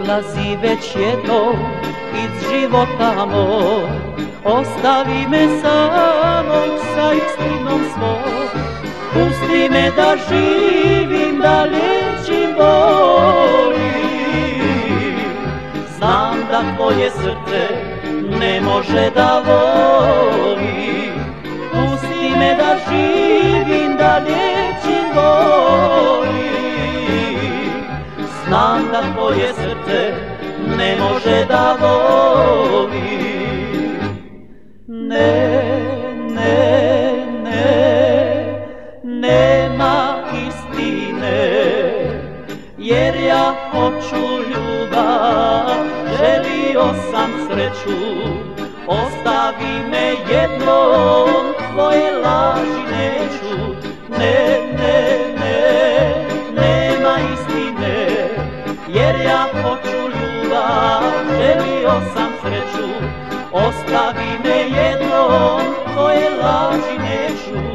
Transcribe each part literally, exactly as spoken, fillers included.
odlazi već jednom iz života moj. Ostavi me samog sa istinom svoj. Pusti me da živim, da liječim boli. Znam da tvoje srce ne može da voli. Pusti me da živim, da liječim boli. Znam da tvoje srce ne može da voli. Ne, ne, ne, nema istine, jer ja hoću ljubav, želio sam sreću. Ostavi me jednom, tvoje laži neću. Ne, ne, ne, nema istine, jer ja hoću ljubav, želio sam sreću. Ostavi me jednom, tvoje laži neću.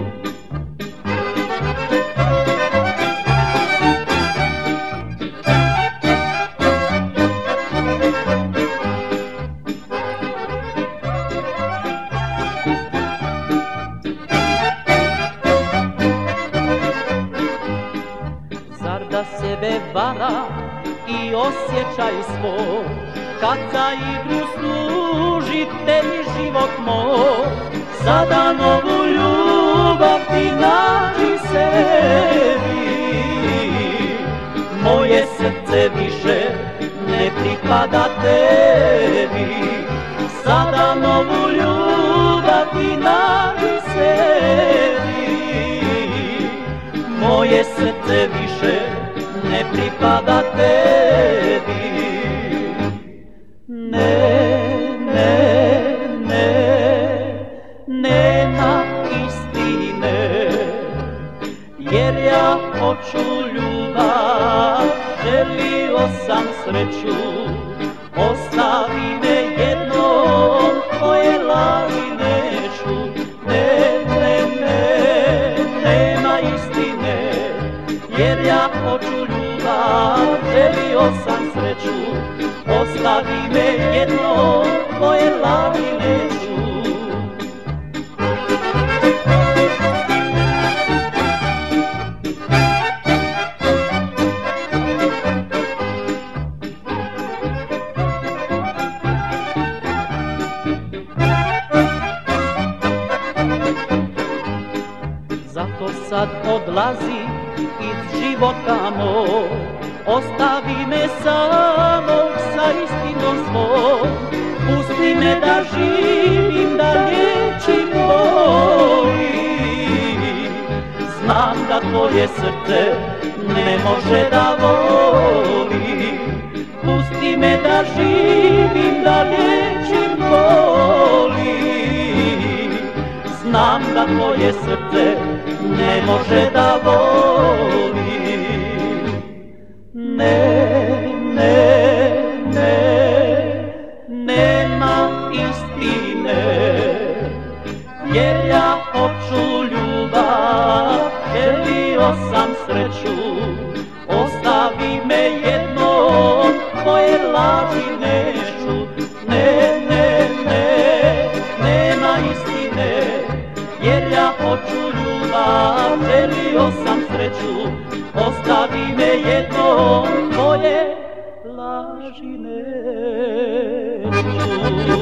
Zar da sebe vara i osjećaj svoj, kad za igru služi tebi život moj? Sada novu ljubav ti nađi sebi. Moje srce više ne pripada tebi. Sada novu ljubav ti nađi sebi. Moje srce više ne pripada tebi. Ne, ne, ne, nema istine, jer ja hoću ljubav, želio sam sreću. Ostavi me jednom, tvoje laži neću. Ne, ne, ne, nema istine, jer ja hoću ljubav, želio sam sreću. Ostavi me jednom, tvoje laži neću. Zato sad odlazi iz života moj. Ostavi me samog sa istinom svoj. Pusti me da živim, da liječim boli. Znam da tvoje srce ne može da voli. Pusti me da živim, da liječim boli. Znam da tvoje srce ne može da voli. Ne, ne, ne, nema istine, jer ja hoću ljubav, želio sam sreću. Ostavi me jednom, tvoje laži neću. Ne, ne, ne, nema istine, jer ja hoću ljubav, želio sam sreću. Ostavi me jednom, tvoje laži neću.